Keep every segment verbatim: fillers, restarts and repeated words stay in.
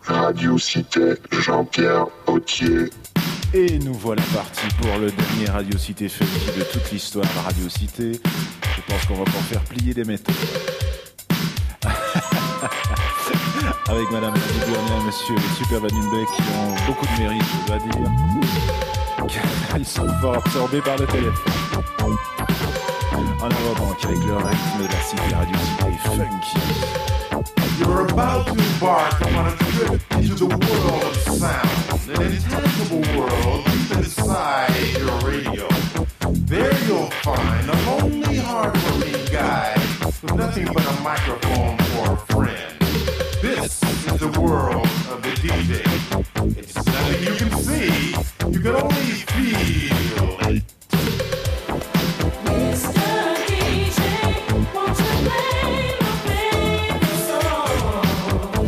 Radio Cité, Jean-Pierre Autier. Et nous voilà partis pour le dernier Radio Cité funky de toute l'histoire de Radio Cité. Je pense qu'on va pouvoir faire plier des métaux. Avec Madame Lazigournier, Monsieur les Super Vandenbeck qui ont beaucoup de mérite, je dois dire. Ils sont fort absorbés par le téléphone. En avant donc avec le rythme de la Cité Radio Cité funky. You're about to embark on a trip into the world of sound, an intangible world deep inside your radio. There you'll find a lonely, hard-working guy with nothing but a microphone for a friend. This is the world of the D J. It's nothing you can see, you can only feel it. Mister D J, won't you play my favorite song?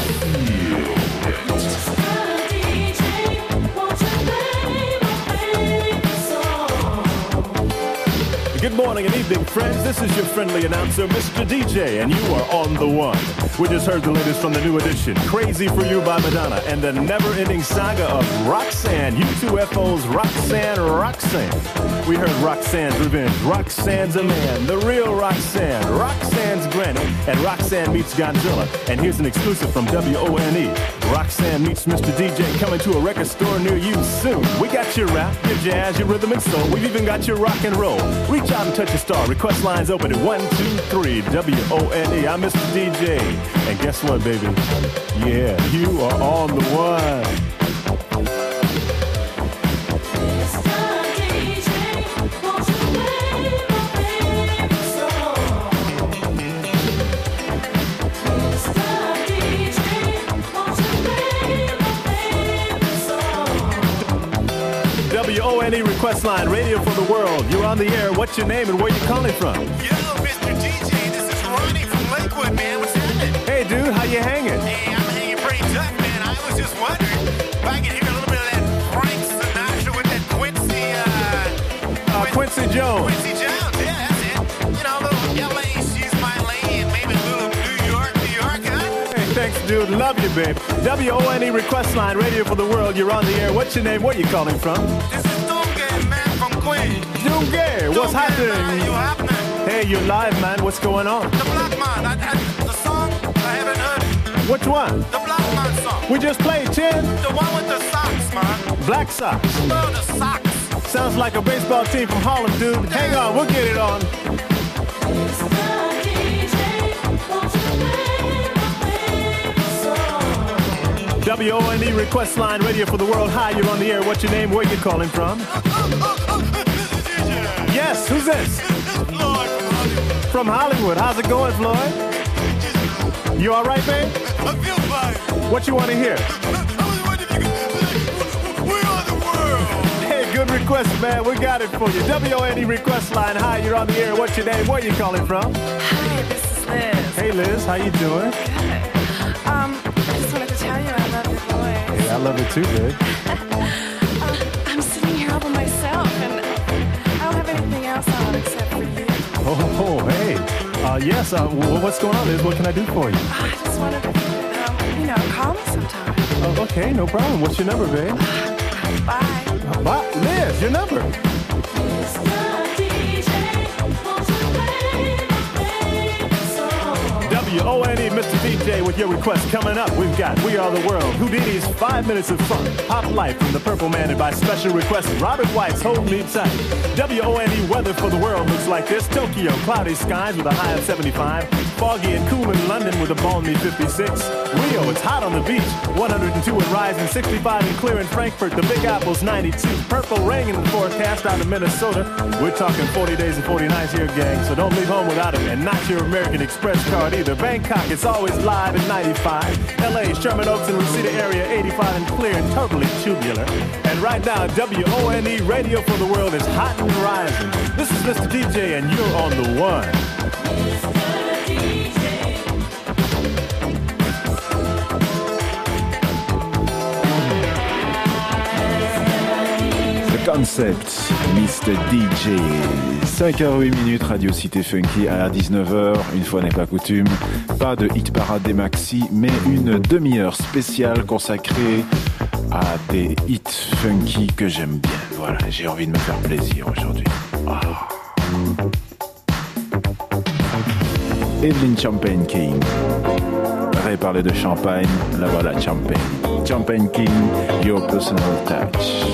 Mister D J, won't you play my favorite song? Good morning and evening, friends. This is your friendly announcer, Mister D J, and you are on the one. We just heard the latest from the new edition, Crazy for You by Madonna, and the never-ending saga of Roxanne, U two F O's Roxanne Roxanne. We heard Roxanne's Revenge, Roxanne's a Man, the real Roxanne, Roxanne's Granny, and Roxanne meets Godzilla. And here's an exclusive from W O N E. Roxanne meets Mister D J coming to a record store near you soon. We got your rap, your jazz, your rhythm and soul. We've even got your rock and roll. Reach out and touch a star. Request lines open at one two three W O N E. I'm Mister D J. And guess what, baby? Yeah, you are on the one. Mister D J, won't you play my favorite song? Mister D J, won't you play my favorite song? W O N E request line, radio for the world. You're on the air. What's your name and where you calling from? Yo, Mister D J, this is Ronnie from Lakewood, man. What's happening? Hey, dude, how you hanging? Hey, I'm hanging pretty tough, man. I was just wondering if I could hear a little bit of that Frank Sinatra with that Quincy, uh... Uh, Quincy Jones. Quincy Jones, yeah, that's it. You know, a little L A, she's my lady, and maybe a little New York, New York, huh? Hey, thanks, dude. Love you, babe. W O N E request line, radio for the world. You're on the air. What's your name? Where you calling from? This is Dunga, man, from Queens. Dunga, what's Dunga, happening? man, you happening? Hey, you're live, man. What's going on? The Black Man, I, I, the song, I haven't heard it. Which one? The Black Man song. We just played ten. The one with the socks, man. Black Sox. Oh, the socks. Sounds like a baseball team from Harlem, dude. Hang on, we'll get it on. Mister D J, won't you play my favorite song? W O N E request line, radio for the world. Hi, you're on the air. What's your name? Where you calling from? Yes, who's this? Lord, From Hollywood. How's it going, Floyd? You all right, babe? I feel fine. What you want to hear? I was wondering if you could, we're on the world. Hey, good request, man. We got it for you. W O N E request line. Hi, you're on the air. What's your name? Where you calling from? Hi, this is Liz. Hey, Liz. How you doing? Good. Um, I just wanted to tell you I love your voice. Hey, I love it too, babe. uh, I'm sitting here all by myself, and I don't have anything else on except for you. Oh, oh, hey. Uh, yes, uh, w- what's going on, Liz? What can I do for you? I just wanted to, um, you know, call me sometime. Oh, okay, no problem. What's your number, babe? Bye. Uh, bye. Liz, your number. Mister D J, won't you play my favorite song? W O N E, Mister D J, with your request coming up. We've got We Are the World, Houdini's Five Minutes of Fun, Pop Life from the Purple Man, and by special request, Robert White's Hold Me Tight. W O N E weather for the world looks like this. Tokyo, cloudy skies with a high of seventy-five. Foggy and cool in London with a balmy fifty-six. Rio, it's hot on the beach, one hundred two and rising, sixty-five and clear in Frankfurt. The Big Apple's ninety-two. Purple rain in the forecast out of Minnesota. We're talking forty days and forty nights here, gang, so don't leave home without it. And not your American Express card either. Bangkok, it's always live at ninety-five. L A, Sherman Oaks and Reseda area, eighty-five and clear and totally tubular. And right now, W O N E radio for the world is hot and rising. This is Mister D J, and you're on the one. Mister D J. Concept, mister D J. cinq heures huit minutes, Radio Cité Funky à dix-neuf heures. Une fois n'est pas coutume, pas de hit parade des maxi, mais une demi-heure spéciale consacrée à des hits funky que j'aime bien. Voilà, j'ai envie de me faire plaisir aujourd'hui. Ah. Evelyn Champagne King. Ray parlait de champagne, là voilà Champagne. Champagne King, your personal touch.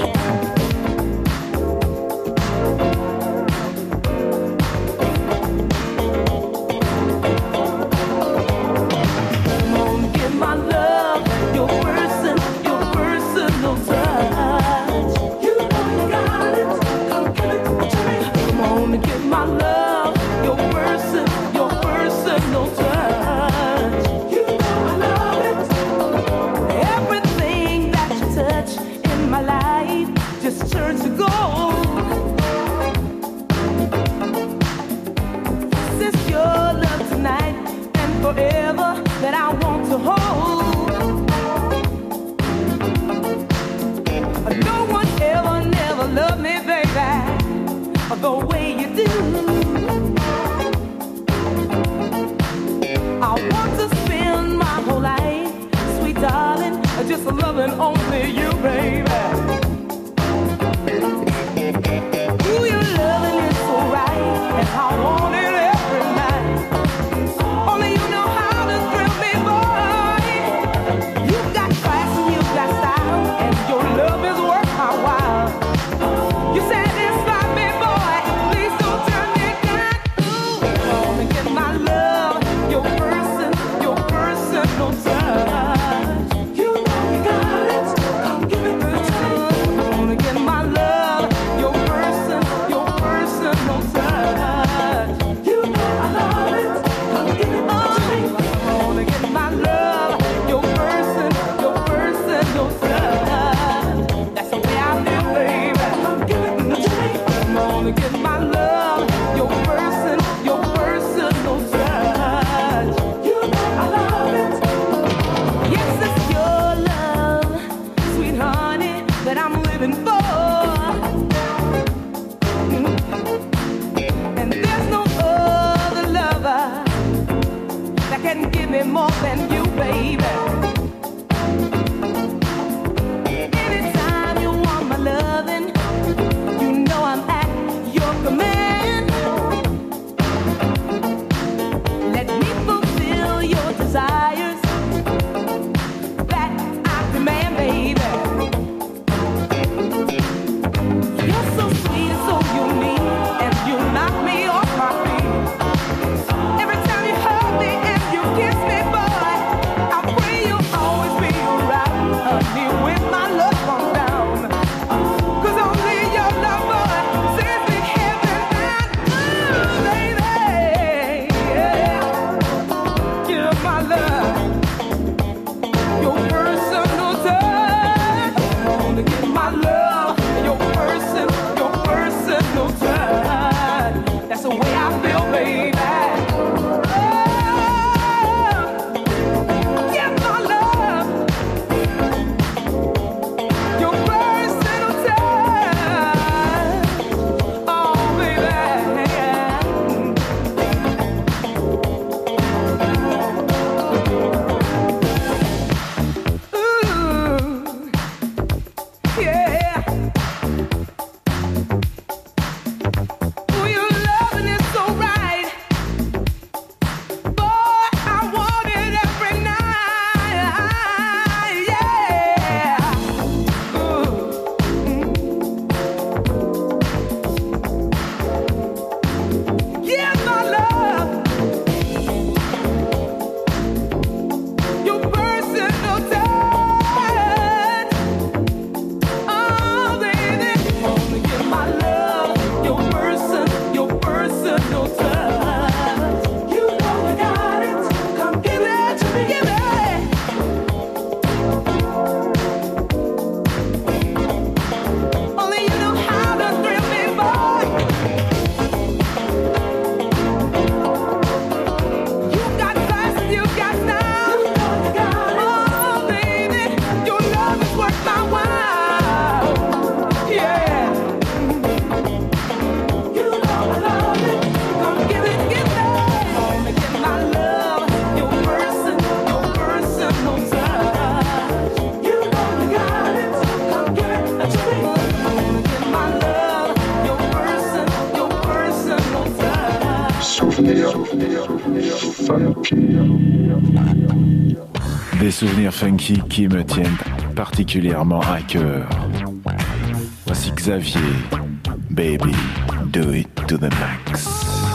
Des souvenirs funky qui me tiennent particulièrement à cœur. Voici Xavier, Baby, do it to the max.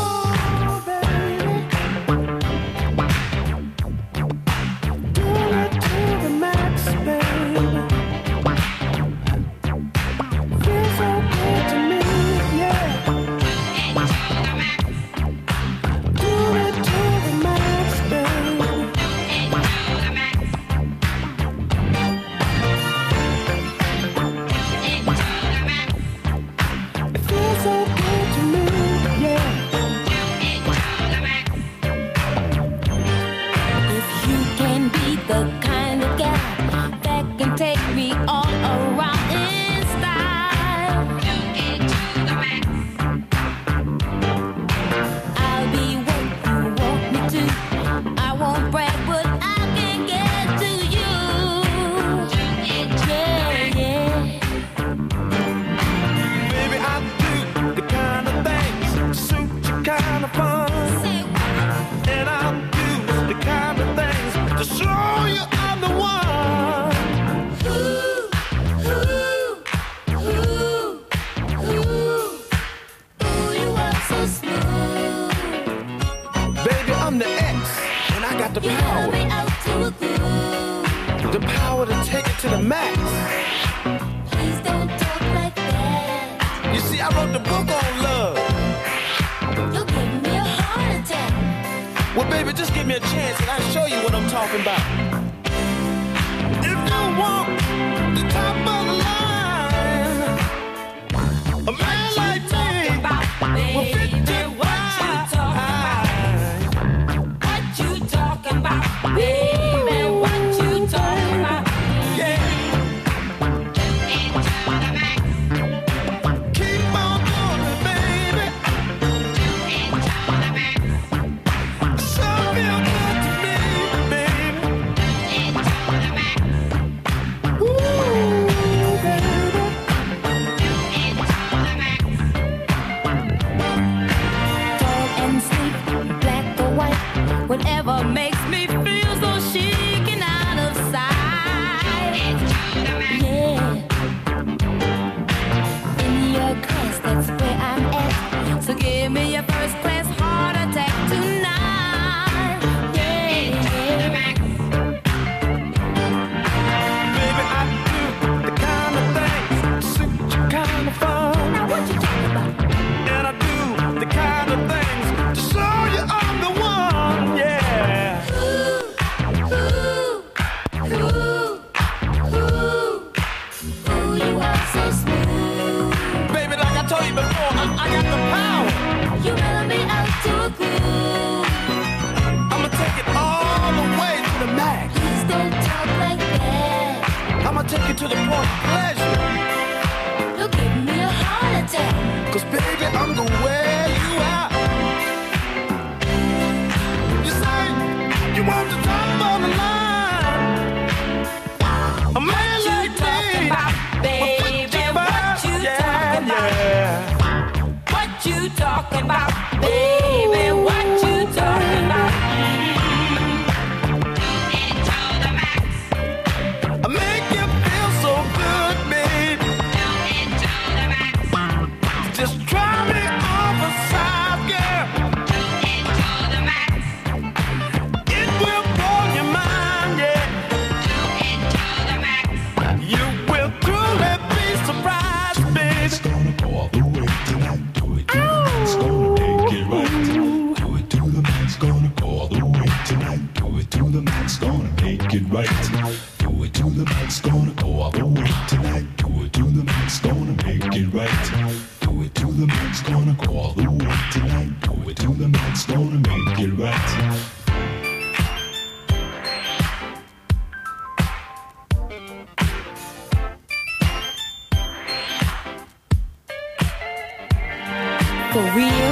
For real?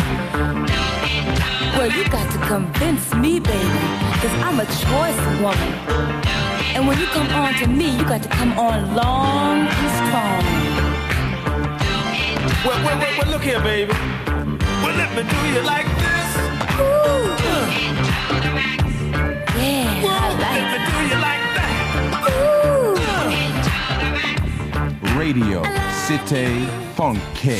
Well, you got to convince me, baby, because I'm a choice woman. And when you come on to me, you got to come on long and strong. Well, well, well, well look here, baby. Well, let me do you like this. Yeah, I like it. Do you like that? Radio Cité Funky.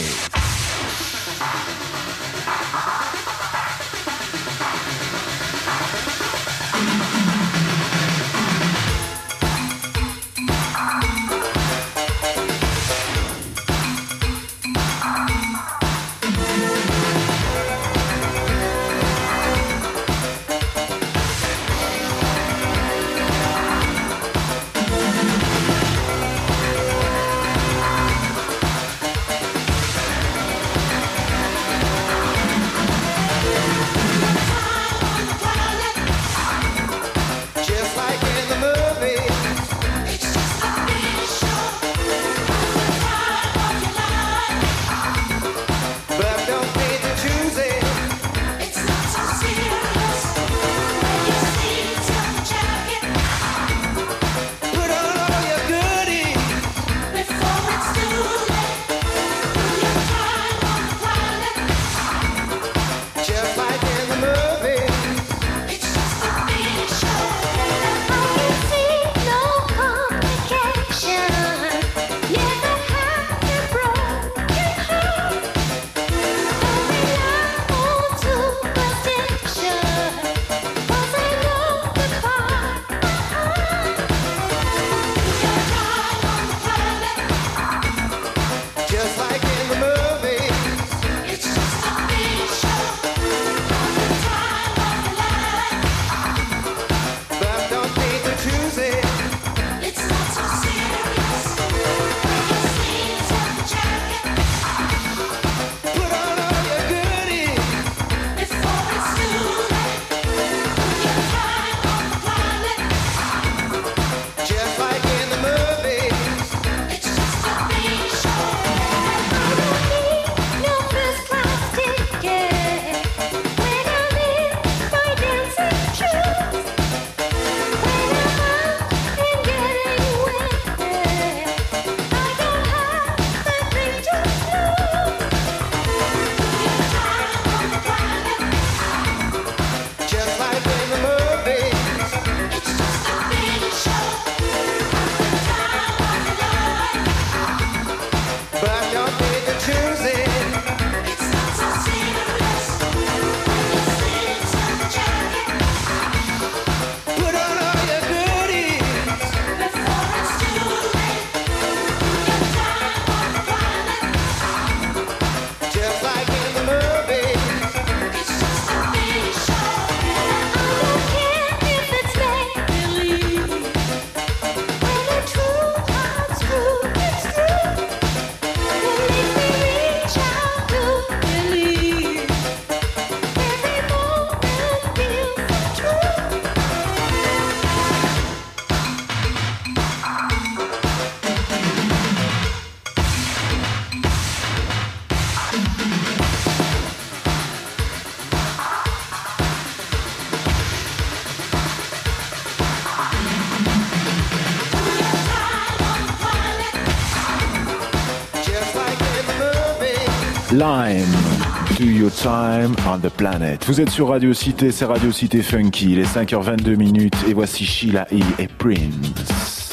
Lime, Do Your Time on the Planet. Vous êtes sur Radio Cité, c'est Radio Cité Funky. Il est cinq heures vingt-deux minutes et voici Sheila E. et Prince.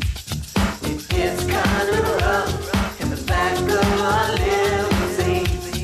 It's kinda rough in the back of my limousine.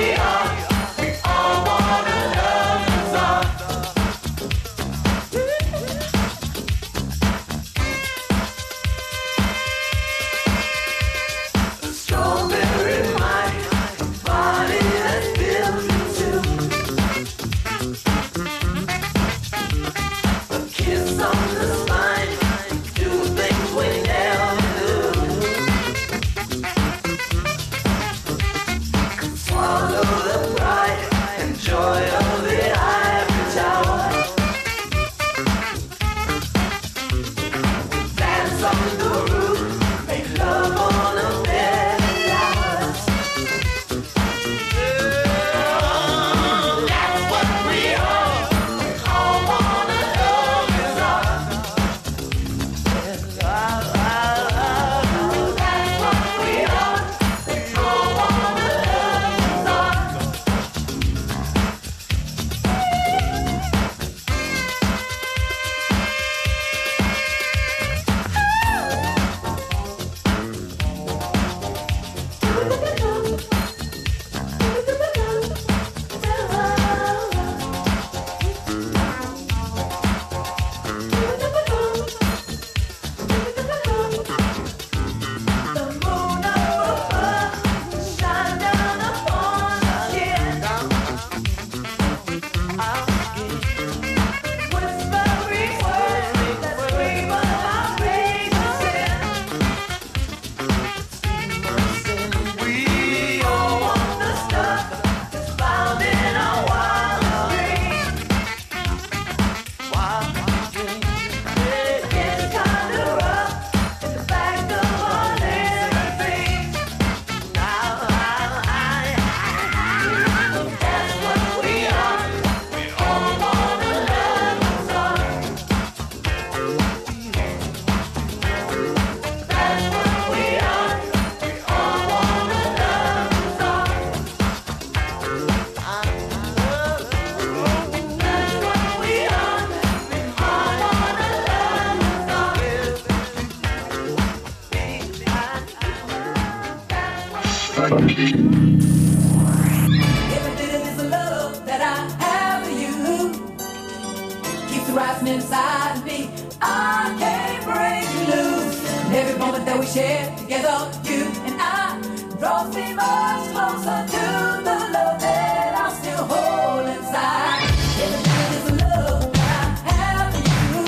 Rising inside me, I can't break loose. And every moment that we share together, you and I, draws me much closer to the love that I still hold inside. Every minute is a love that I have for you.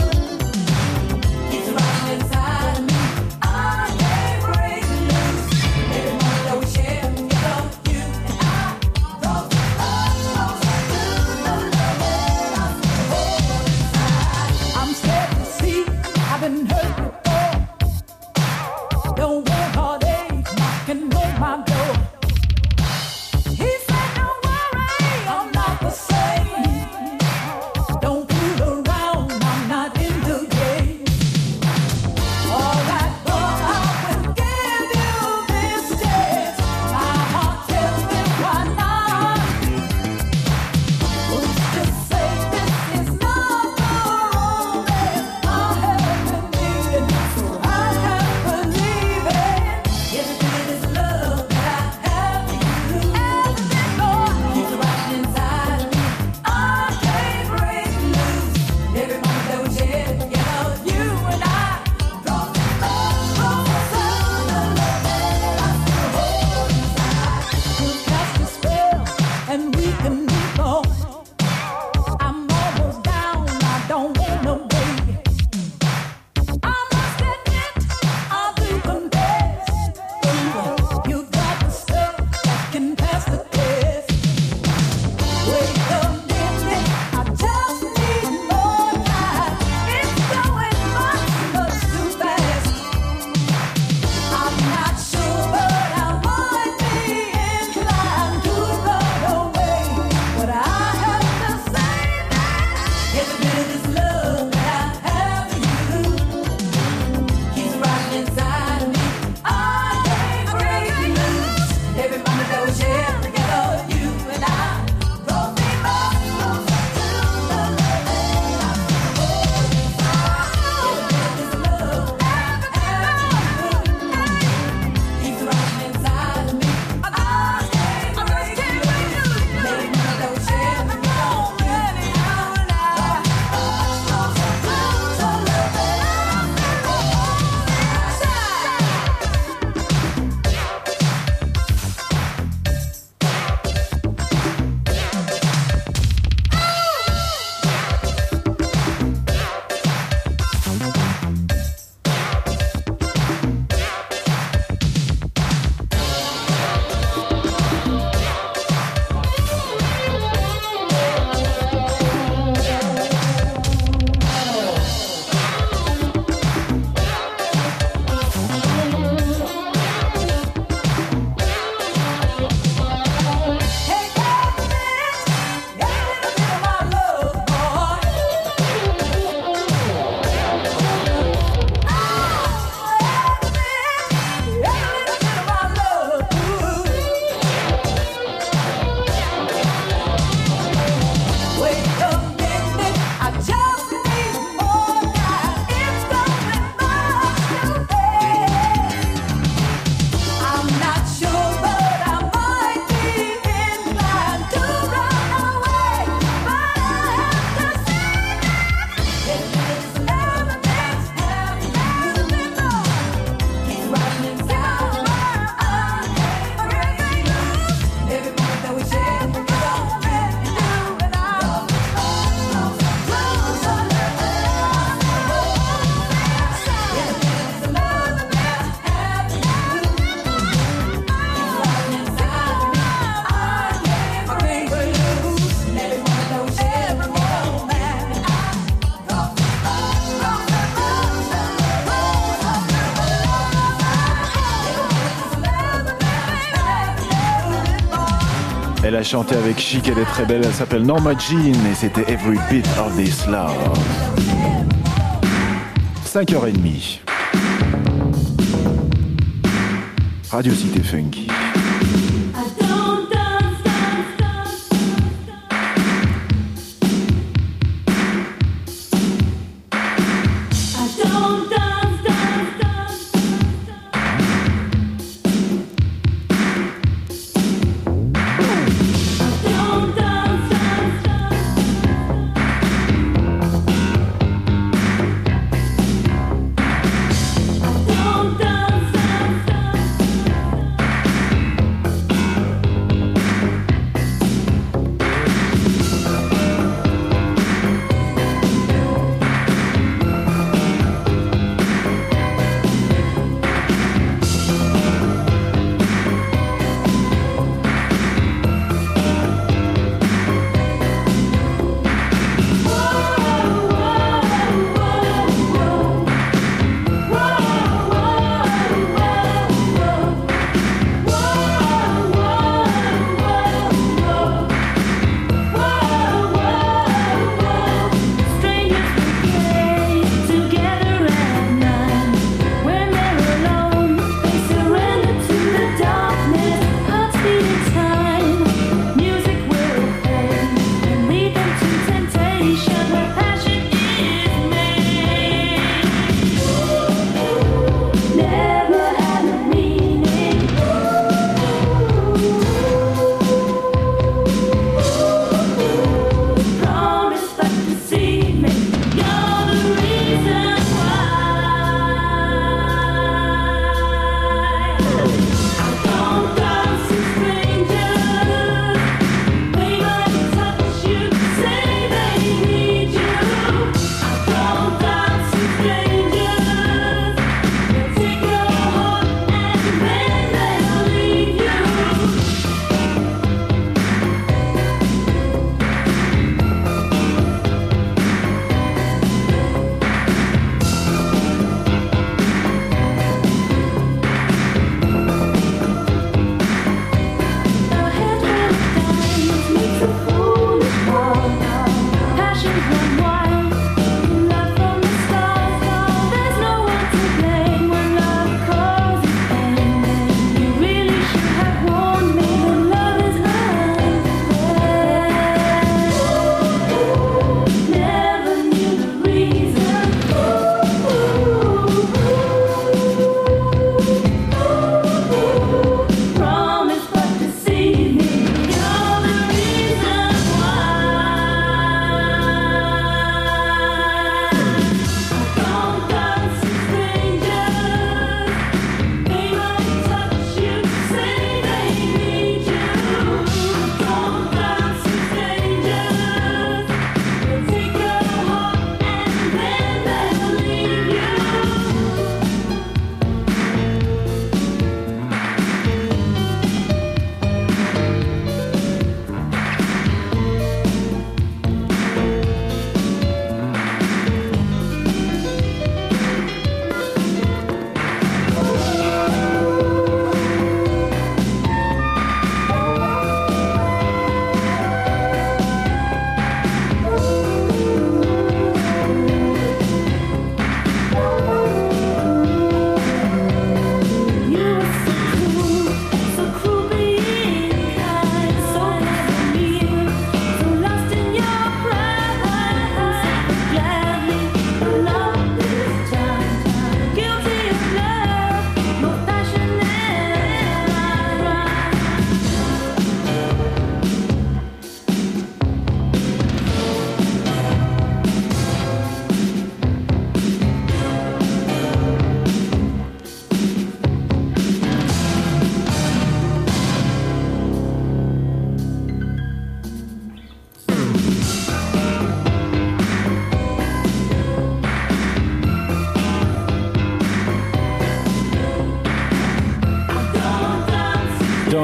Keeps rising inside me, I can't break loose. Every moment that we share together, you and I, draws me much closer to the love that I still hold inside. I'm scared to see, I've been hurt before. Don't want heartache knocking on my door. He said, don't worry, I'm not the same. Don't fool around, I'm not in the game. All right, boy, I will give you this chance. My heart tells me why not. Who's to say this is not the romance I have been needing? So I have believing every bit is love that I have for you. Everything, Lord, keeps rising inside of me. I can't break loose. Every moment that we share together, you and I, draws me much closer to the love that I still hold inside. We'll cast a spell and we can move on. I'm almost down, I don't wanna wait. I must admit, I do confess, you got the stuff that can pass the test. Wait a minute, I just need more time. It's going much, much too fast. I'm not sure, but I might be inclined to run away. But I have to say that every bit of this love that I have for you keeps rising inside of me. I can't break loose. Every moment that we share together, you and I, draws me a chanté avec Chic, elle est très belle, elle s'appelle Norma Jean et c'était Every Bit of This Love. cinq heures trente. Radio Cité Funky.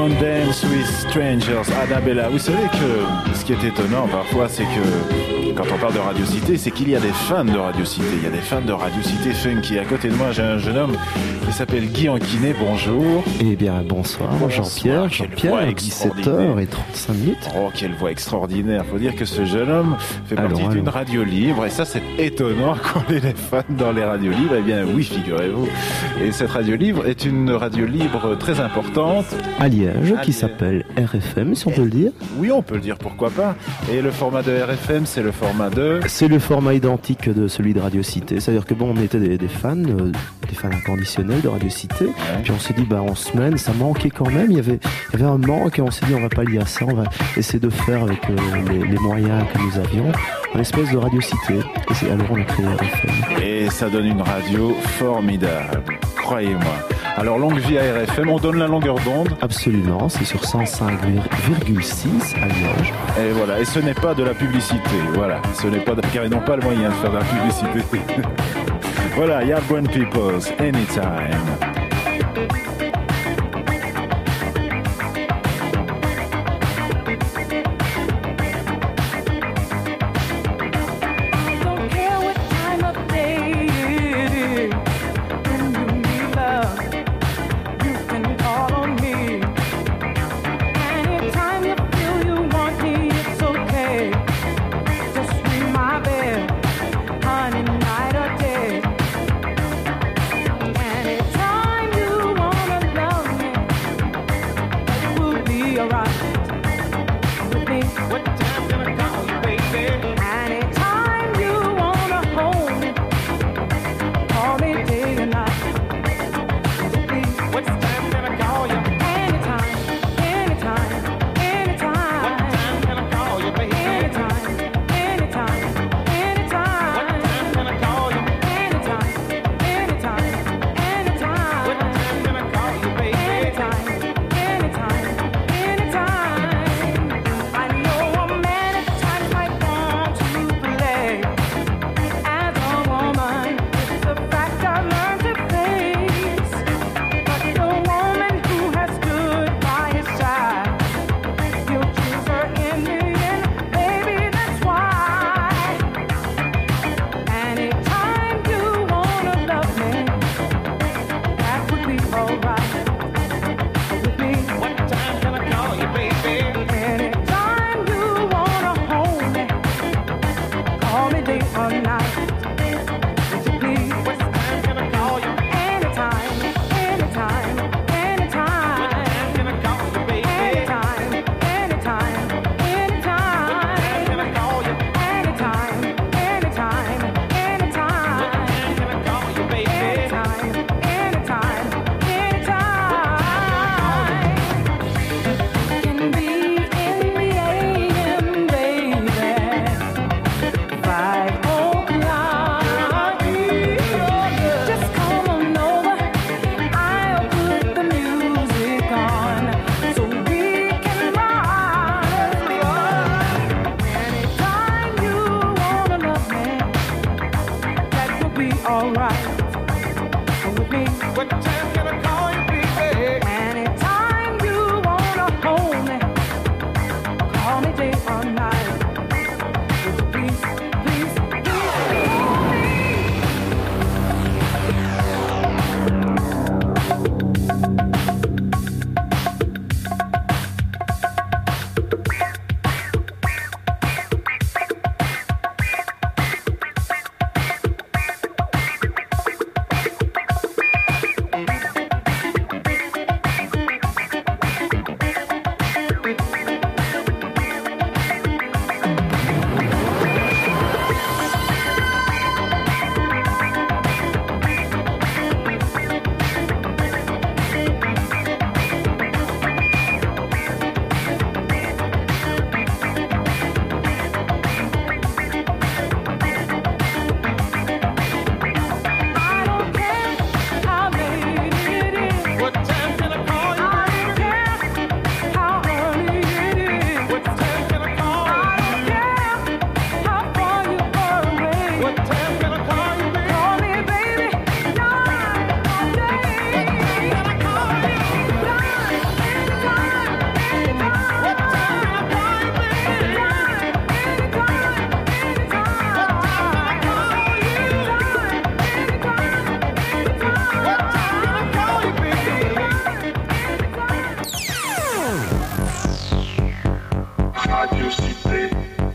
Don't Dance with Strangers, Annabella. Vous savez que ce qui est étonnant parfois, c'est que quand on parle de Radio Cité, c'est qu'il y a des fans de Radio Cité. Il y a des fans de Radio Cité funky. À côté de moi, j'ai un jeune homme qui s'appelle Guy Anquinet. Bonjour. Eh bien, bonsoir, bonsoir Jean-Pierre. Jean-Pierre, dix-sept heures trente-cinq minutes. Oh, quelle voix extraordinaire. Faut dire que ce jeune homme fait partie allons, d'une allons. radio libre. Et ça, c'est étonnant qu'on ait des fans dans les radios libres. Eh bien, oui, figurez-vous. Et cette radio libre est une radio libre très importante. À Liège, À qui Liège. s'appelle R F M, si on peut le dire. Oui, on peut le dire, pourquoi pas. Et le format de R F M, c'est le format de... C'est le format identique de celui de Radio Cité. C'est-à-dire que bon, on était des, des fans, euh, des fans inconditionnels de Radio Cité. Puis on s'est dit, bah en semaine, ça manquait quand même. Il y avait, il y avait un manque et on s'est dit, on va pas lier à ça. On va essayer de faire avec euh, les, les moyens que nous avions une espèce de Radio Cité. Et c'est alors on a créé R F M. Et ça donne une radio formidable, croyez-moi. Alors, longue vie à R F M, on donne la longueur d'onde. Absolument, c'est sur cent cinq virgule six à Liège. Et voilà, et ce n'est pas de la publicité, voilà. Ce n'est pas de... car ils n'ont pas le moyen de faire de la publicité. Voilà, Yardbone Peoples, Anytime. Don't care what time of day it is. When you need love, you can call on me. Anytime you feel you want me, it's okay. Just ring my bell, honey, night or day. Anytime you wanna love me, it will be alright. With me, what time can I call you, baby? Anytime you wanna hold me, call me day and night. With me, what time can I call you? Anytime, anytime, anytime. What time can I call you, baby? Anytime, anytime, anytime. What time can I call you? Anytime, anytime, anytime. What time can I call you, baby? Anytime, anytime, anytime. I know a man at times might want to play as a woman. It's a fact I learned to face. But the woman who has stood by his side, you'll choose her in the end, baby. That's why. Anytime you wanna love me, that would be alright. With me, what time can I call you, baby? Anytime you wanna hold me, call me day or night. Would you please? What time can I call you? Anytime, anytime, anytime. What time can I call you, baby? Anytime, anytime, anytime. What time can I call you? Anytime, anytime, anytime. What time can I call you, baby? Anytime, anytime, anytime. Can be in the A M, baby. Five o'clock. Just come on over. I'll put the music on so we can rock. Anytime you wanna love me, that will be alright. With me, what time can I call you, baby? Anytime you wanna hold me, call me day or night. Would you please, please, please call me? Radio Cité.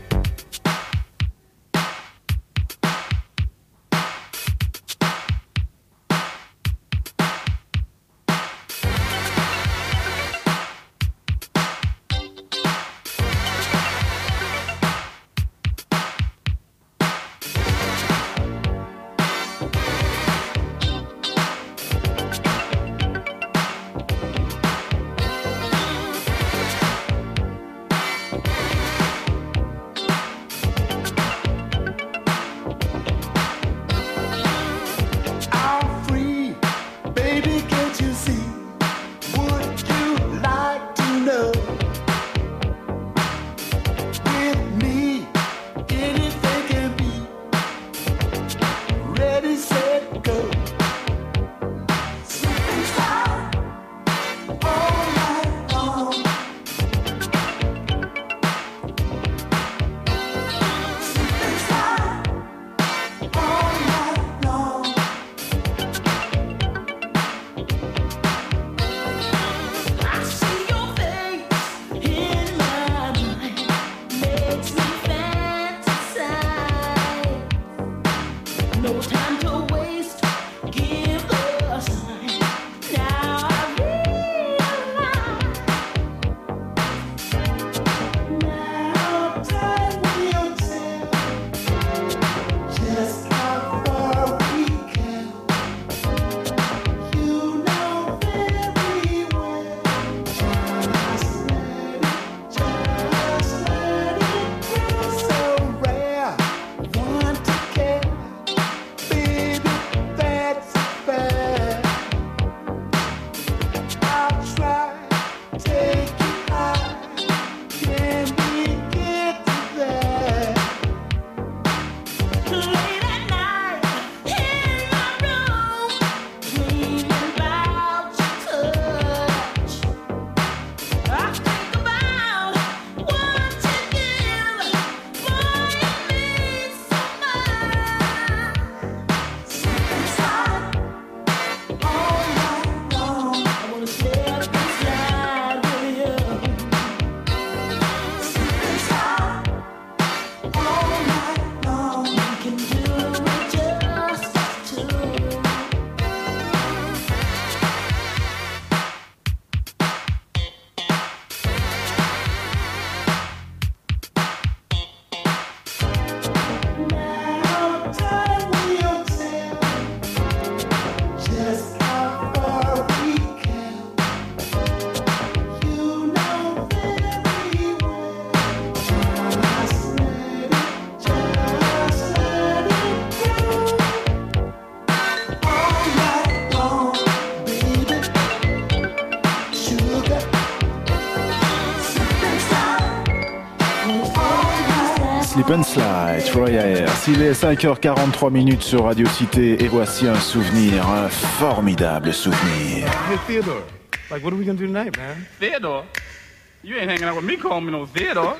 Slip and Slide, Troy Air. S'il est cinq heures quarante-trois minutes sur Radio Cité, et voici un souvenir, un formidable souvenir. Hey Theodore, like what are we gonna do tonight, man? Theodore? You ain't hanging out with me calling me no Theodore.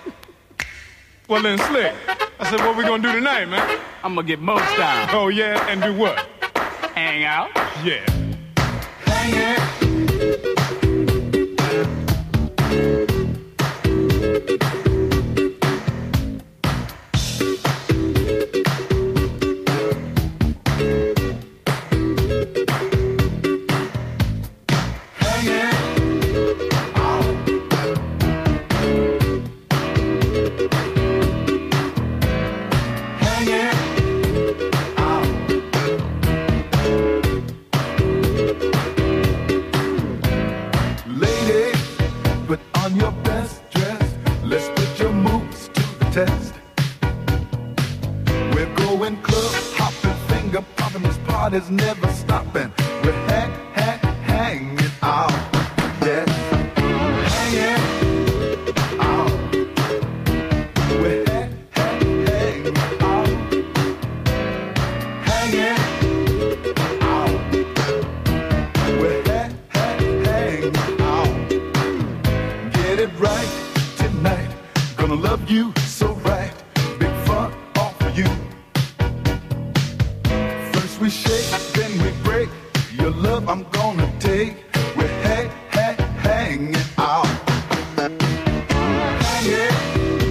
Well then, Slick, I said what we gonna do tonight, man? I'm gonna get most down. Oh yeah, and do what? Hang out? Yeah. Hang it. Is never stopping. We're hang, hang, hanging out. Yeah. Hanging out. We're hang, hang, hanging out. Hanging out. We're hang, hang, hanging out. Get it right tonight. Gonna love you so right. Big fun all for you. We shake, then we break. Your love I'm gonna take. We're hang, hang, hanging out. Hanging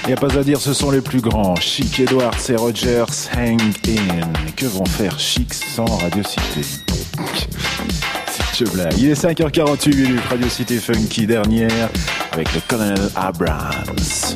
Il n'y a pas à dire, ce sont les plus grands. Chic Edwards et Rogers, Hang In. Que vont faire Chic sans Radio Cité? Je blague. Il est cinq heures quarante-huit minutes, Radio Cité Funky dernière avec le Colonel Abrams.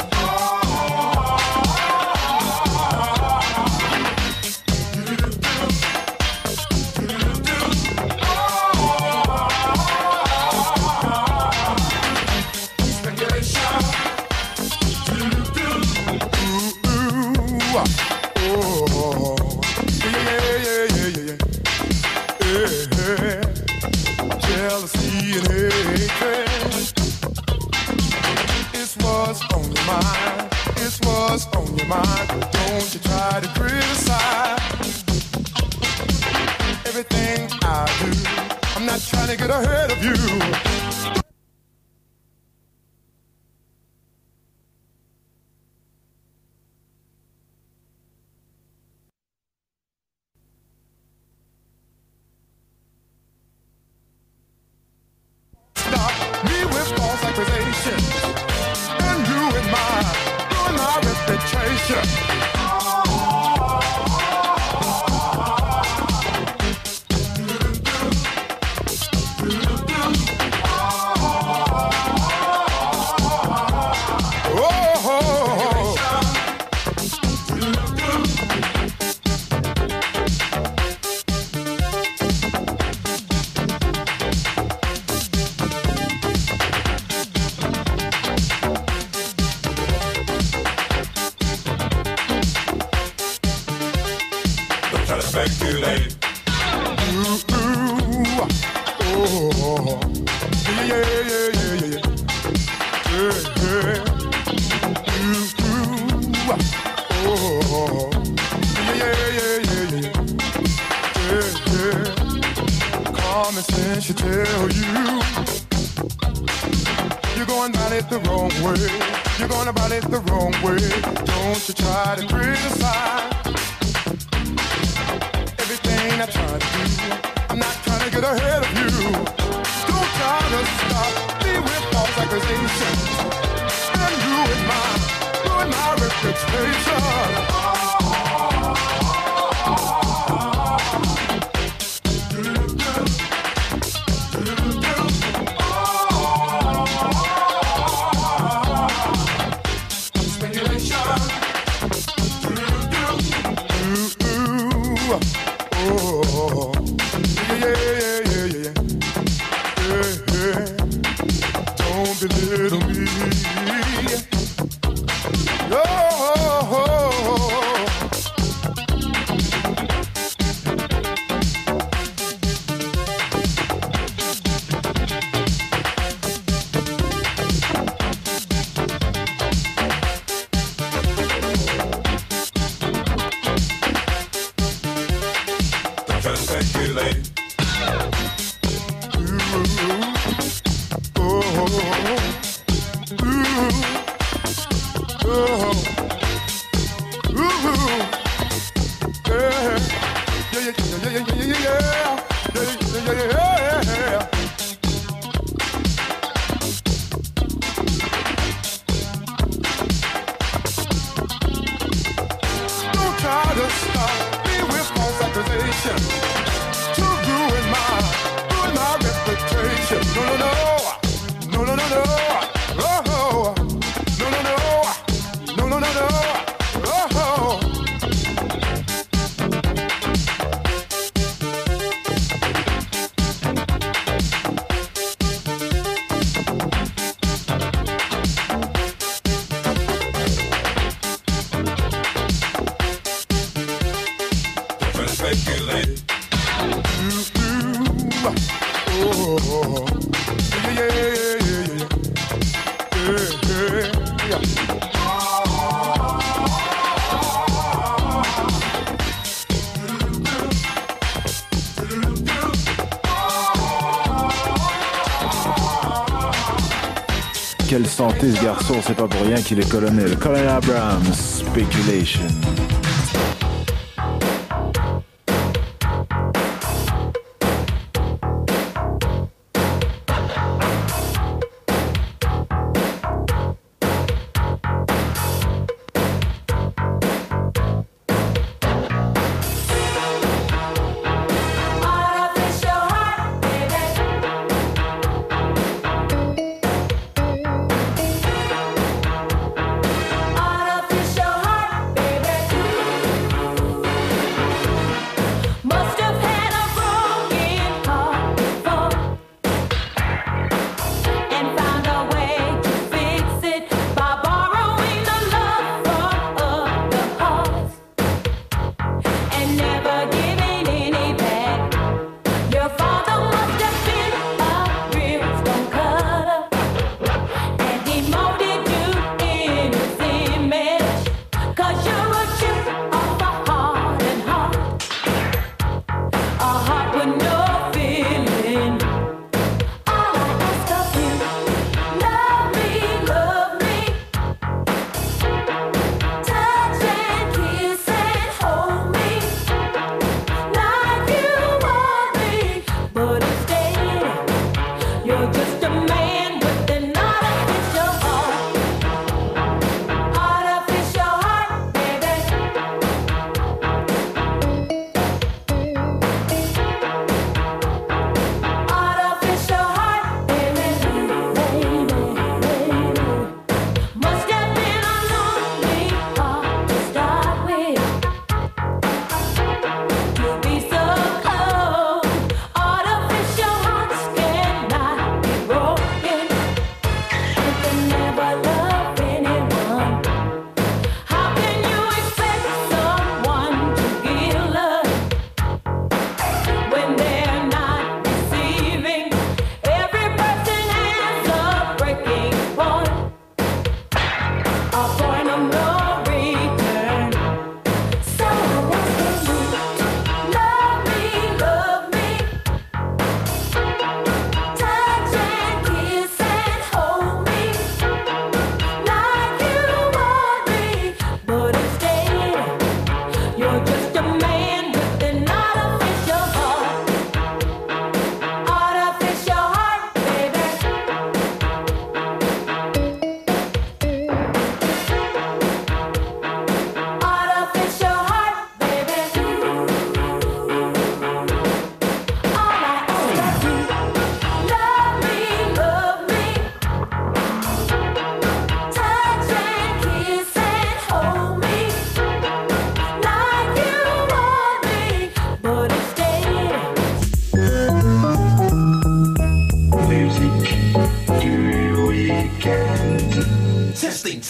Quelle santé ce garçon, c'est pas pour rien qu'il est colonel. Colonel Abrams, Speculation.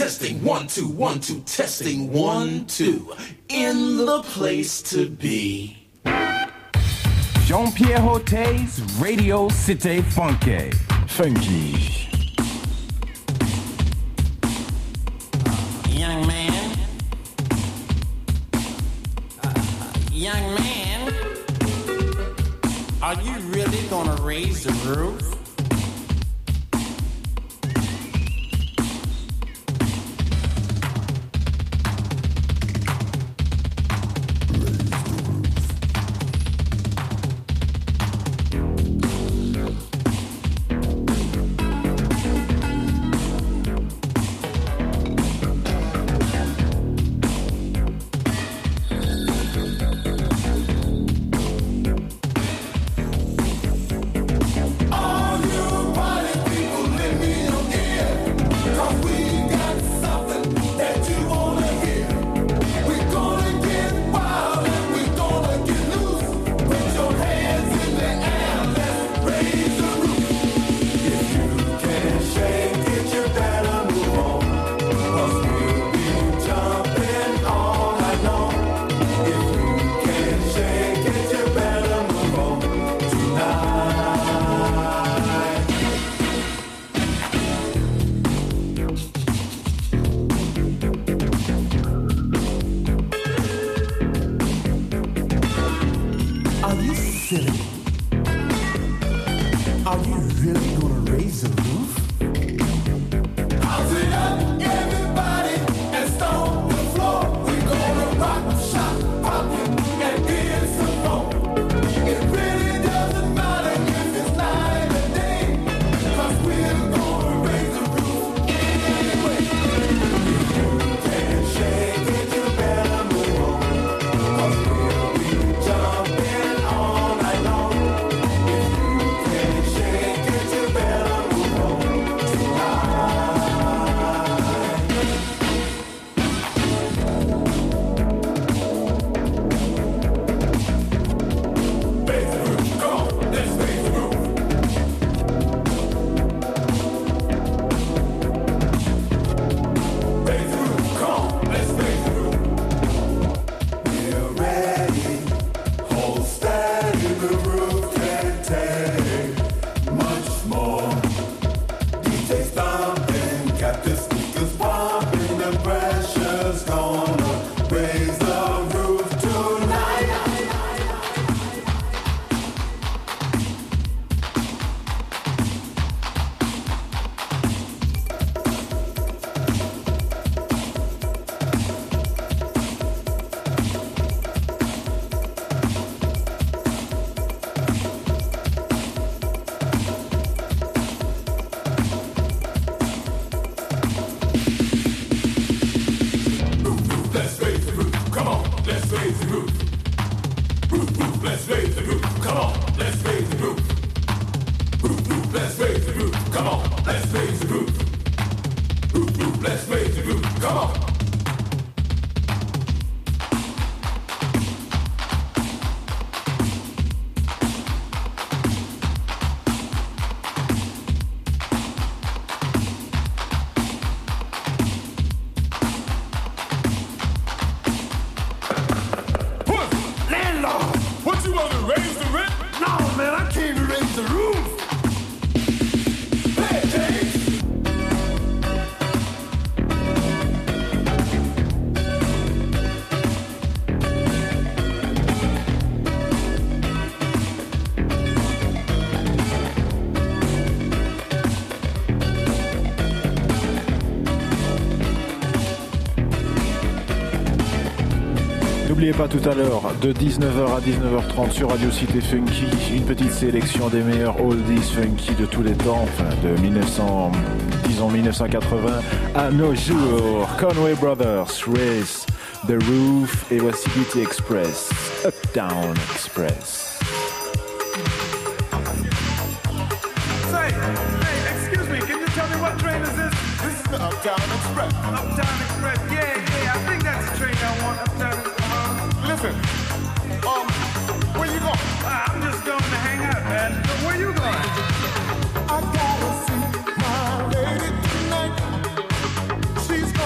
testing, one, two, one, two, testing, one, two. In the place to be. Jean-Pierre Hotte's Radio Cité Funky. Funky. Young man. Uh, young man. Are you really gonna raise the roof? N'oubliez pas tout à l'heure, de dix-neuf heures à dix-neuf heures trente sur Radio Cité Funky, une petite sélection des meilleurs oldies funky de tous les temps, enfin de mille neuf cents, disons mille neuf cent quatre-vingts à nos jours. Conway Brothers, Race, The Roof et voici B T Express, Uptown Express. Say, hey, excuse me, can you tell me what train is this? This is the Uptown Express. Uptown Express, yeah, yeah, I think that's the train I want, Uptown Express. Listen, um, where you going? Uh, I'm just going to hang out, man. Where you going? I gotta see my lady tonight. She's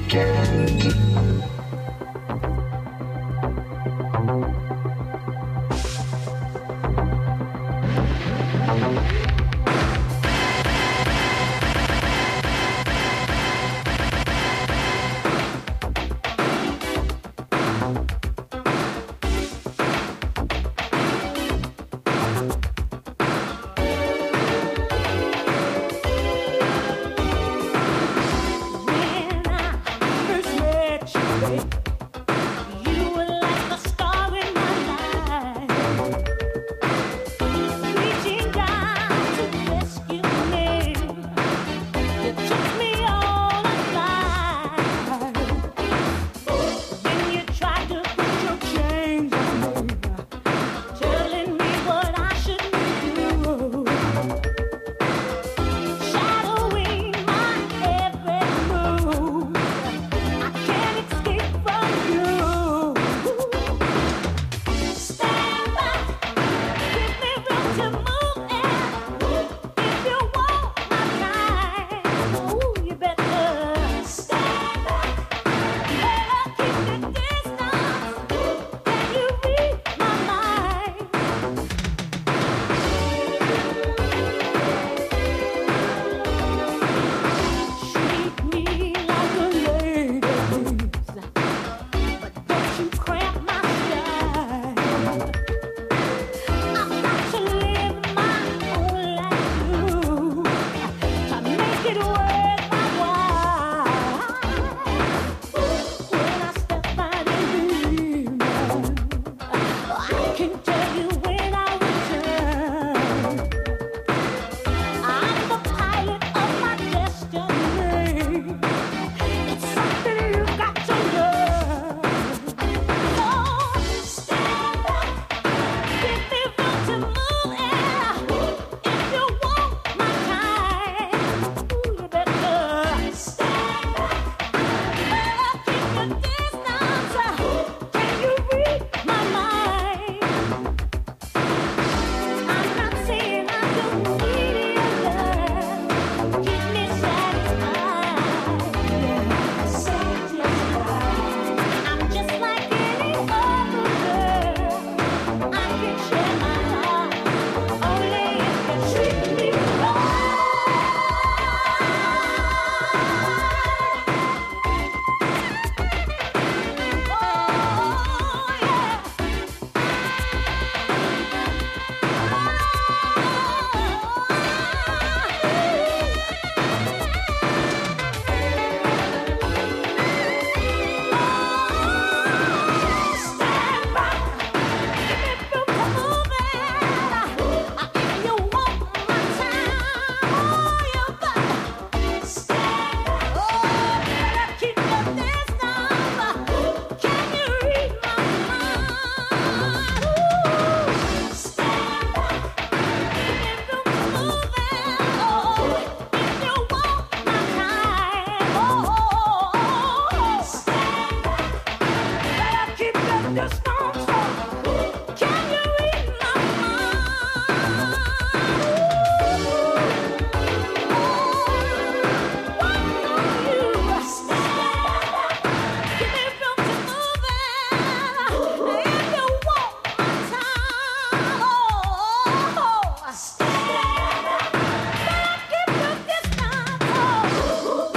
weekend.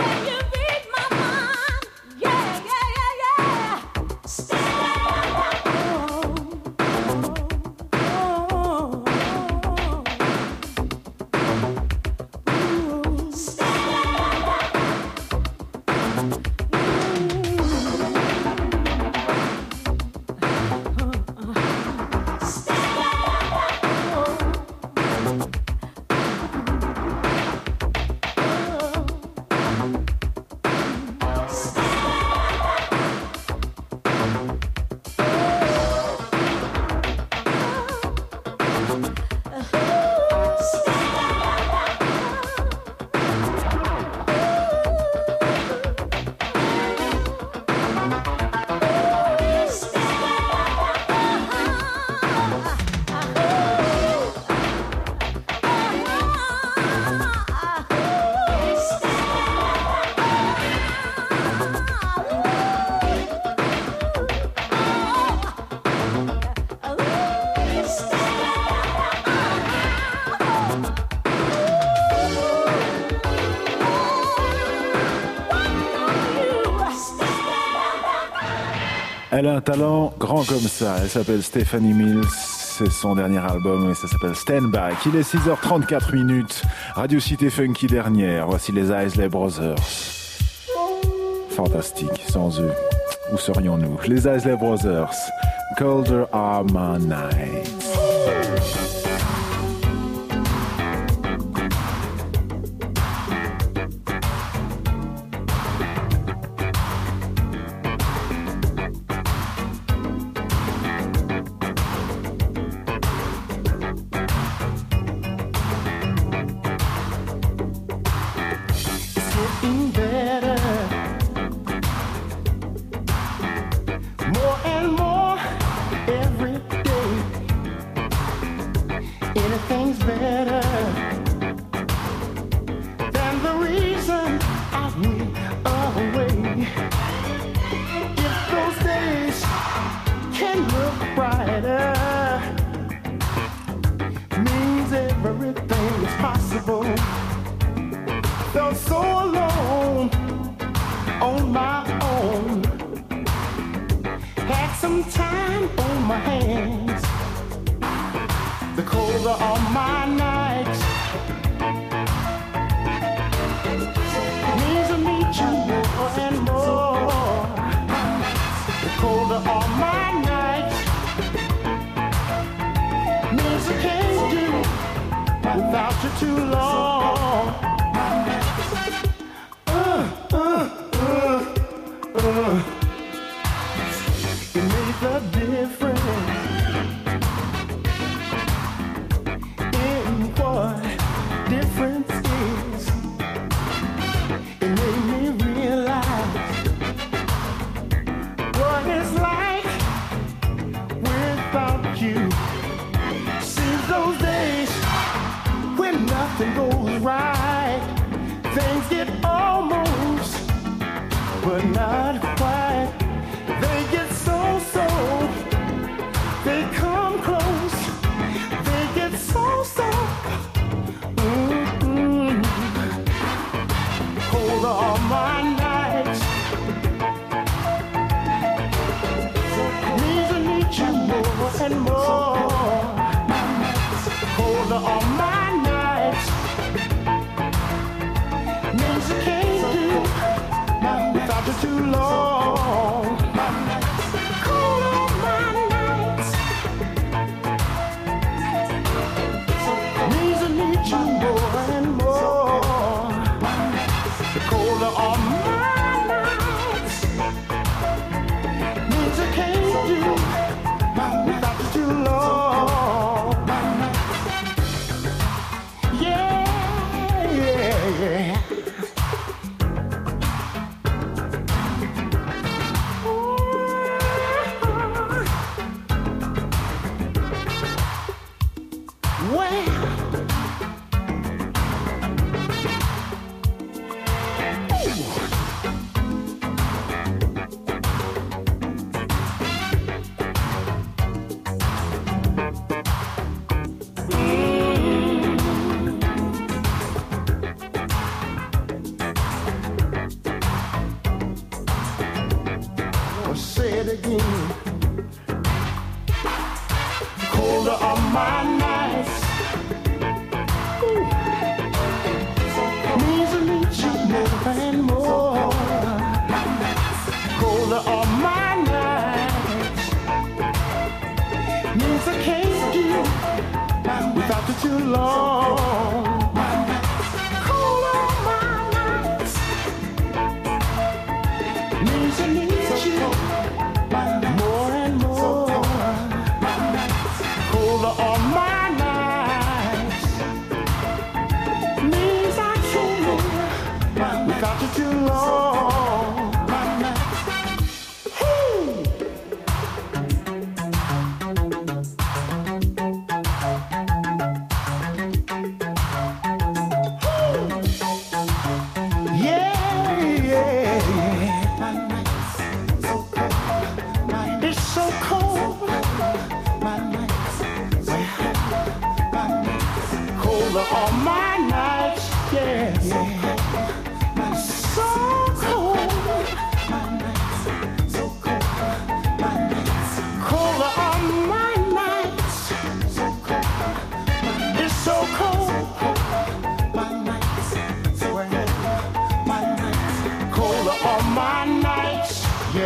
Stand up. Elle a un talent grand comme ça. Elle s'appelle Stephanie Mills. C'est son dernier album et ça s'appelle Stand Back. Il est six heures trente-quatre minutes. Radio Cité Funky dernière. Voici les Isley Brothers. Fantastique. Sans eux, où serions-nous? Les Isley Brothers. Colder Are My Nights.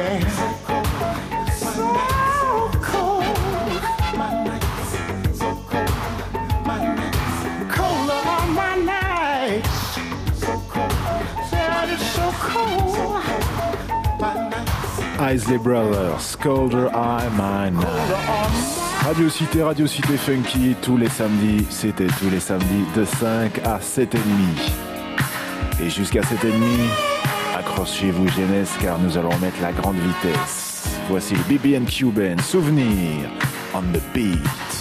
yeah. So cold. My nights, so cold. My nights, colder on my nights. So cold. Said it's so cold. My nights. Isley Brothers, Colder Eye My Night. Radio Cité, Radio Cité Funky, tous les samedis, c'était tous les samedis de cinq à sept et demi. Et jusqu'à sept et demi, accrochez-vous jeunesse car nous allons mettre la grande vitesse. Voici B B and Cuban, Souvenir on the beat.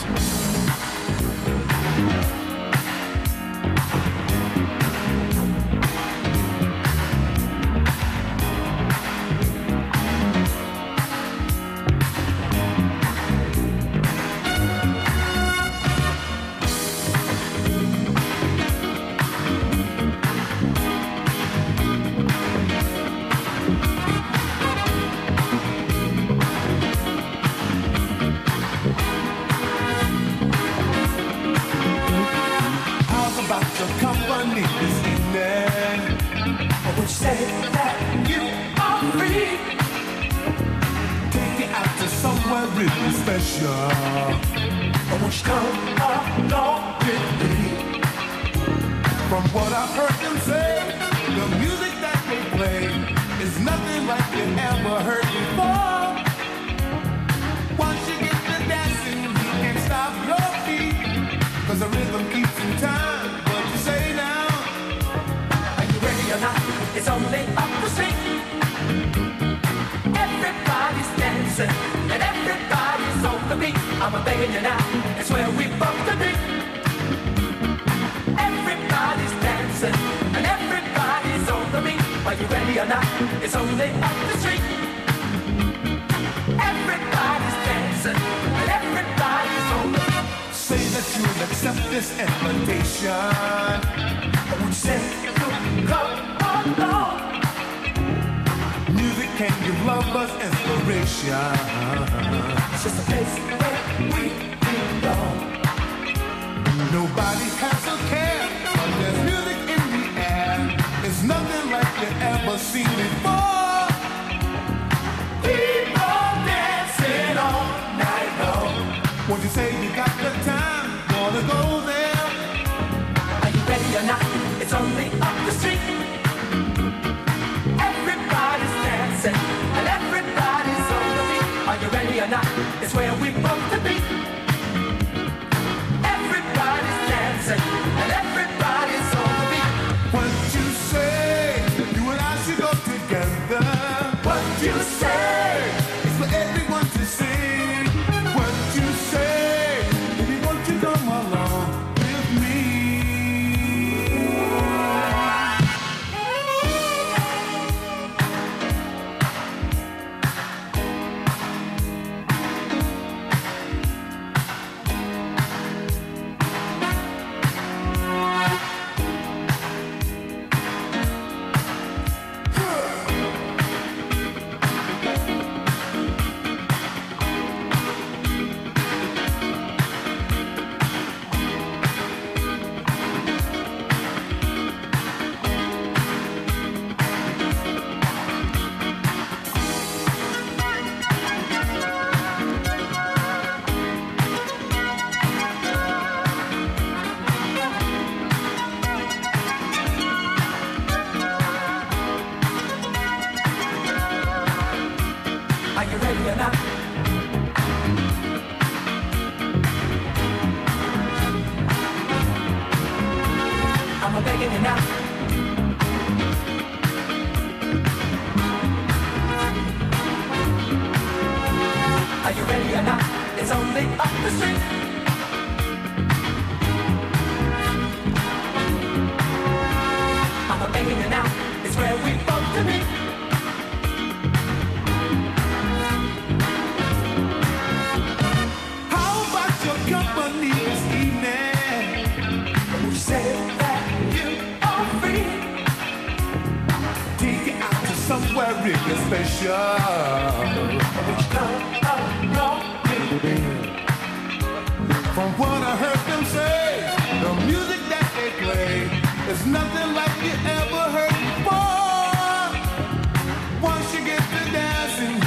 From what I heard them say, the music that they play is nothing like you ever heard before. Once you get to dancing,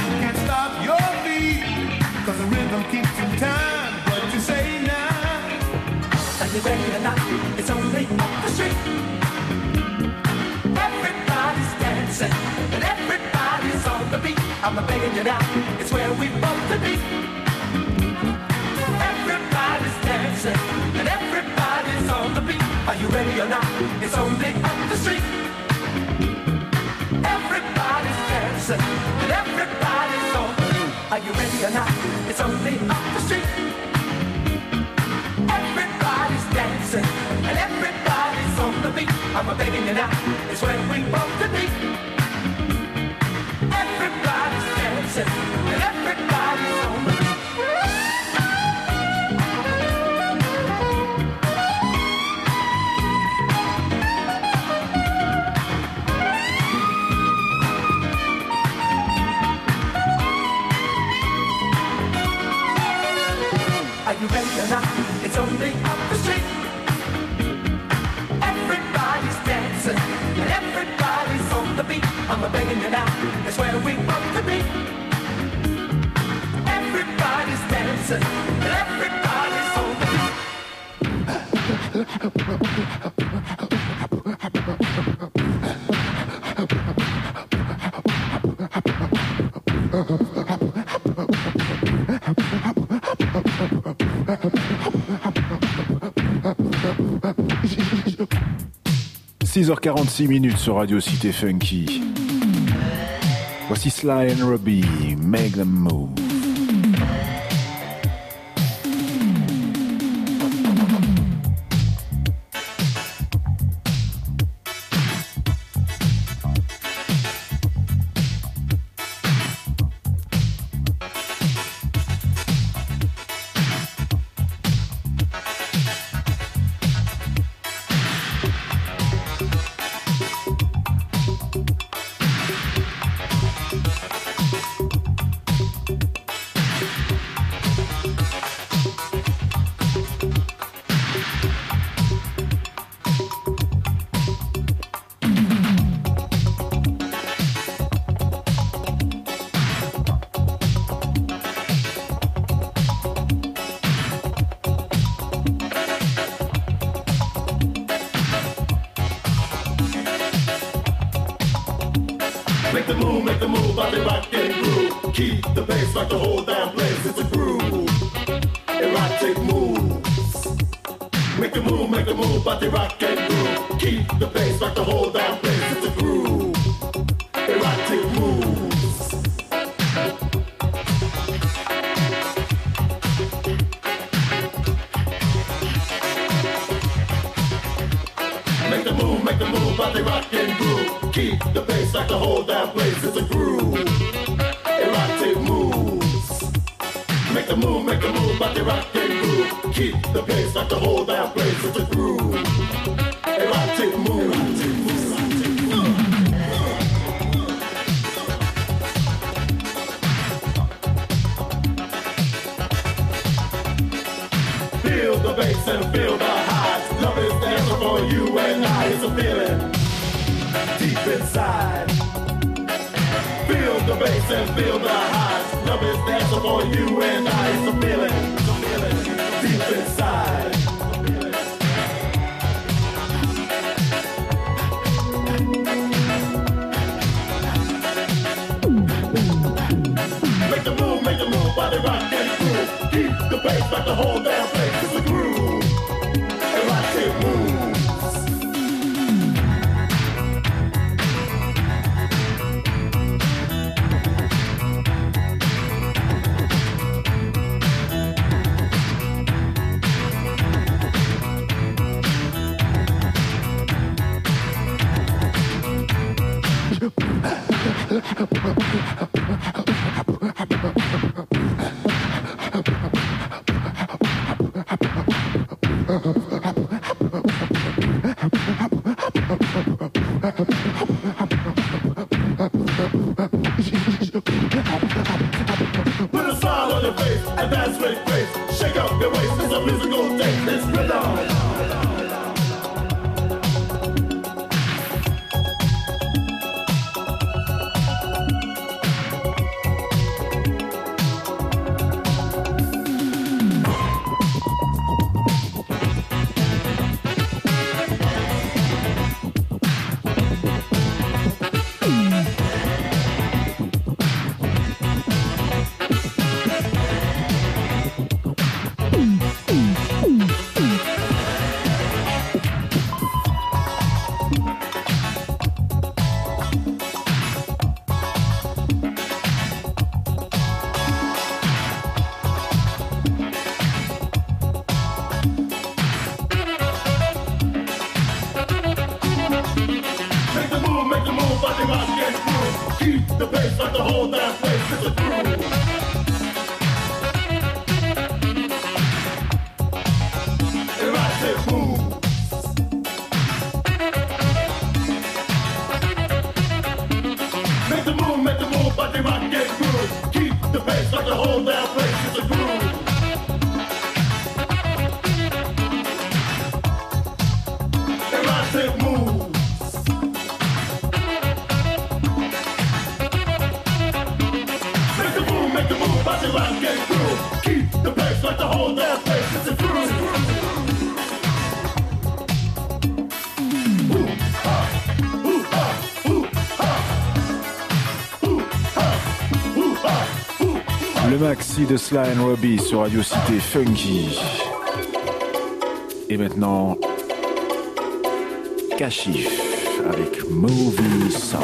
cause the rhythm keeps in time. What you say now? Are you ready or not? It's only up the street. Everybody's dancing and everybody's on the beat. I'm begging you now, it's where we both to be. Everybody's dancing and everybody's on the beat. Are you ready or not? It's only up the street. Everybody's dancing and everybody's on the beat. Are you ready or not? It's only up the street. Everybody's dancing and everybody's on the beat. I'm begging you now, it's where we both to be. Everybody's dancing and everybody's on the beat. Are you ready or not? It's only up the street. Everybody's dancing and everybody's on the beat. I'm begging you now, it's where we both to be. Everybody's dancing and everybody's on the beat. six heures quarante-six minutes sur Radio Cité Funky. Voici Sly and Robbie, Make Them Move. Make the move, make the move, body rock and groove. Keep the bass like the whole damn place. It's a groove. Erotic moves. Make the move, make the move, body rock and groove. Keep the bass like the whole damn place. It's a groove. Erotic moves. Make the move, make the move, body rock and groove. Keep the bass like the whole damn place. It's a groove. Erotic moves. Make the move, make the move, body rock and groove. Keep the bass like the whole damn place. It's a groove. Erotic moves. Feel the bass and feel the highs. Love is the answer for you and I. It's a feeling deep inside. Feel the bass and feel the highs. Love is the answer for you and I. It's a feeling, it's a feeling deep inside. Make the move, make the move, body rock and groove. Keep the bass like the whole damn place. It's a groove. Erotic moves. Put a smile on your face and dance with grace. Shake up your waist, it's a musical dance. Let's get on. it's a groove. Everybody say move. Make the move, make the move, but they rock get groove. Keep the pace like the whole damn place is a groove. Everybody say move. Make the move, make the move, but they rock get groove. Keep the pace like the whole damn place is a groove. Ooh, ah, ooh, ah, ooh, ah. Le maxi de Sly and Robbie sur Radio Cité Funky. Et maintenant, Kashif avec Movie Song.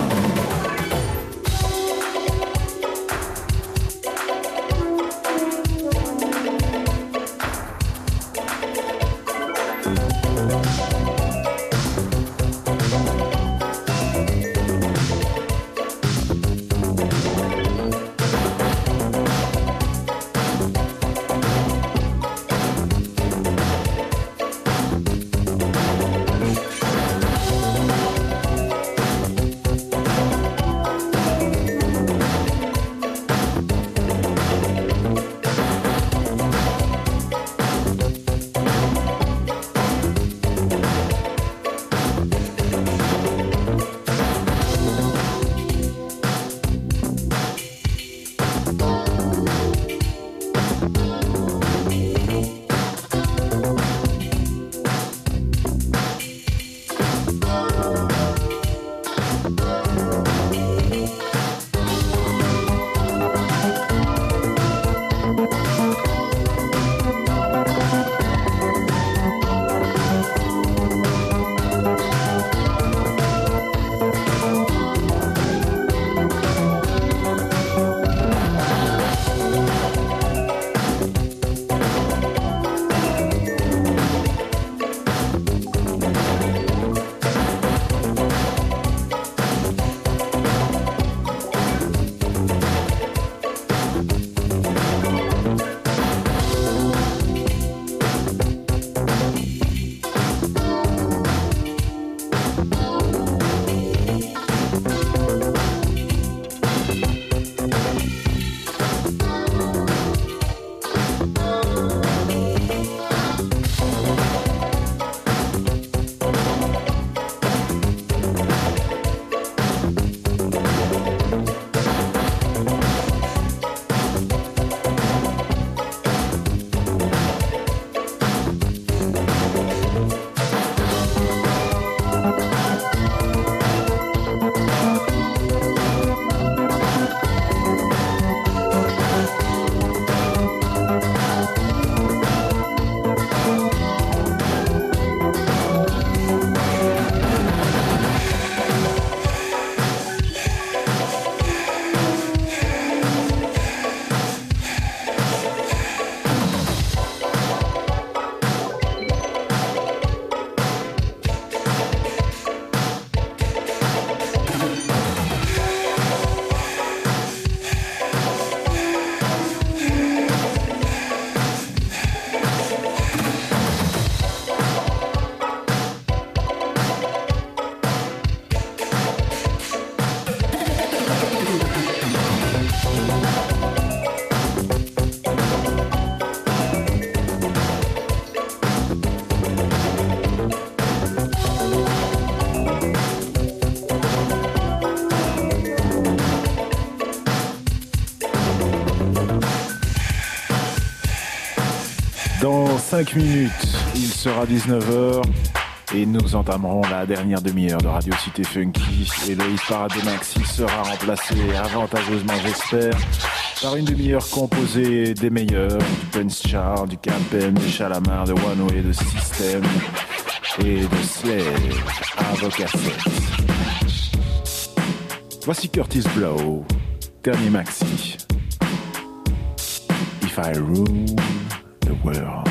Dans cinq minutes, il sera dix-neuf heures et nous entamerons la dernière demi-heure de Radio Cité Funky. Et Loïs Parademaxi sera remplacé avantageusement, j'espère, par une demi-heure composée des meilleurs, du Prince Charles, du Capem, de Chalamar, de One Way, de System et de Slave à vos cassettes. Voici Curtis Blow, dernier maxi. If I Rule the World.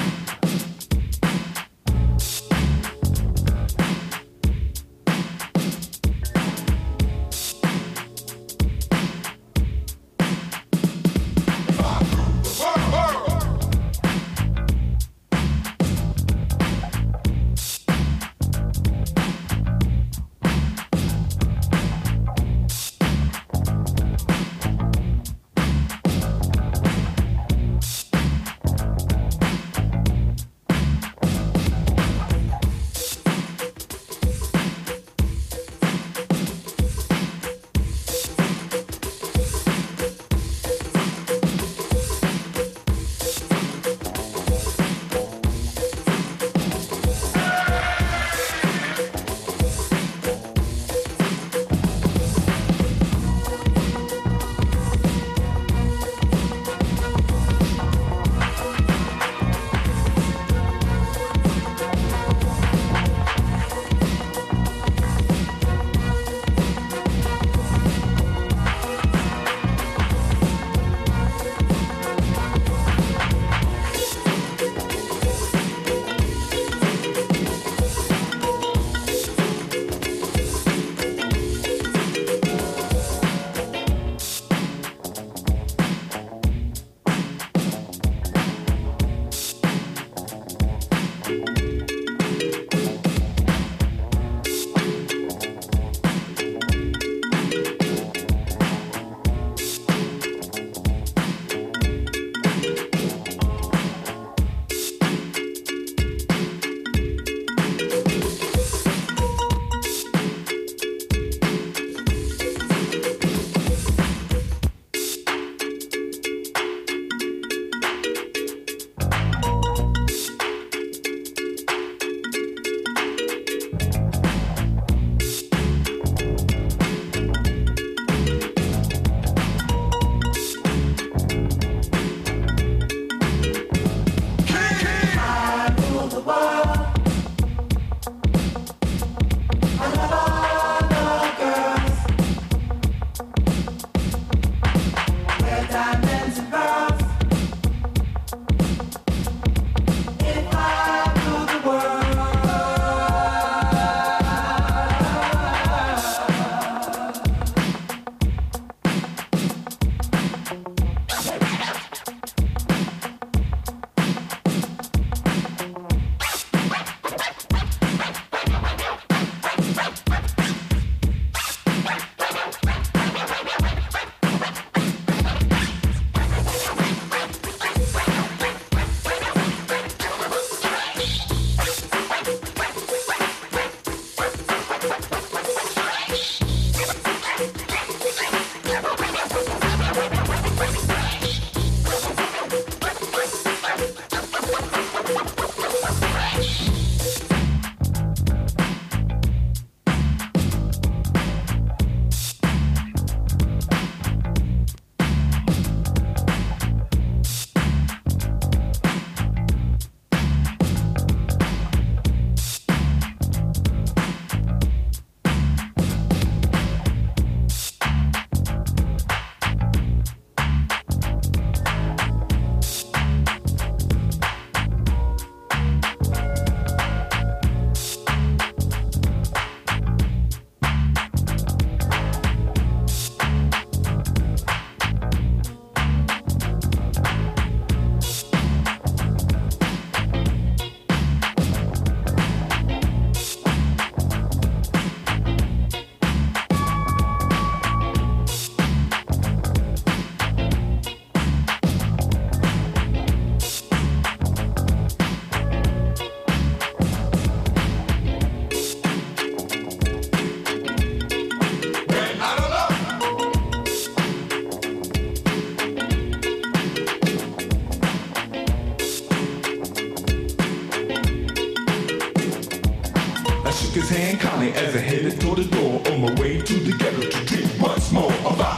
Tan Connie as I headed toward the door on my way to the ghetto to drink once more of our